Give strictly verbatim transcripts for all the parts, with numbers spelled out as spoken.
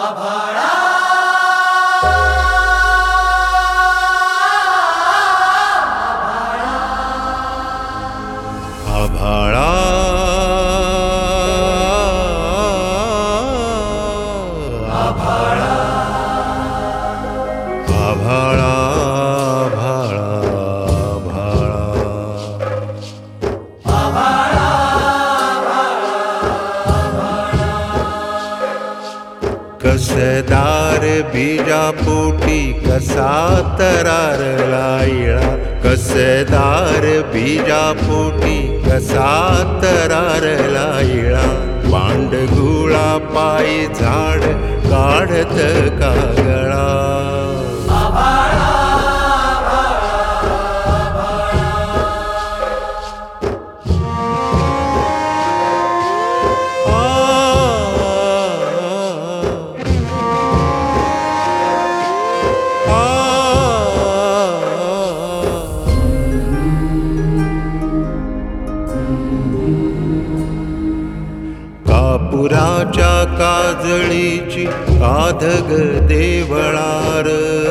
आभाळा आभाळा आभाळा आभाळा आभाळा कसदार बीजापोटी कसा तरारला इळा कसदार बीजापोटी कसा तरारला इळा पांडगुळा पायी झाड काढत कागळा कापुराच्या काजळीची काधग देवळार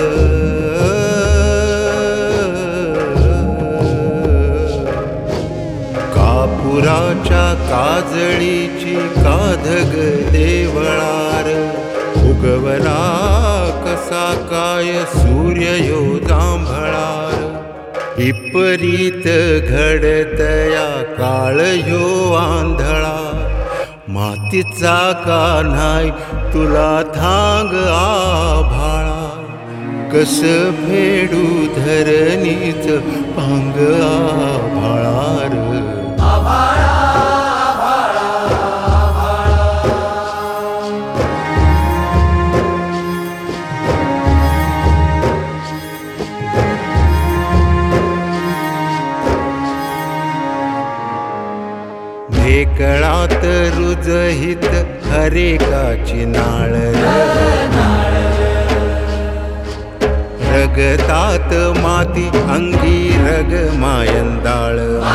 कापुराच्या काजळीची काधग देवळार उगवला कसा काय सूर्य यो जांभळार विपरीत घडतया काळ यो आंधळा मातीचा कान्हाय तुला थांग आभाळा कस फेडू धरणीच पांग आभाळार आभाळा ढेकळात रुजहित हरेकाची नाळ रगतात माती अंगी रग मायंदाळ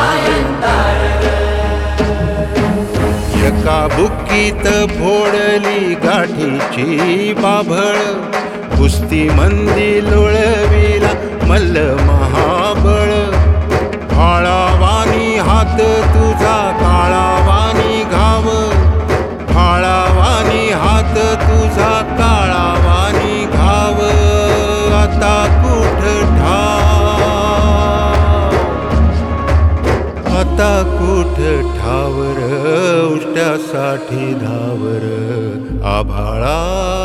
एका बुक्कीत फोडली गाठीची बाभळ कुस्ती मंदी लोळविला मल्ल महाबळ फाळावानी हात तुझा काळावानी घाव फाळावानी हात तुझा काळावानी घाव आता कुठ ठाव आता कुठ ठावर उष्ट्यासाठी धावर आभाळा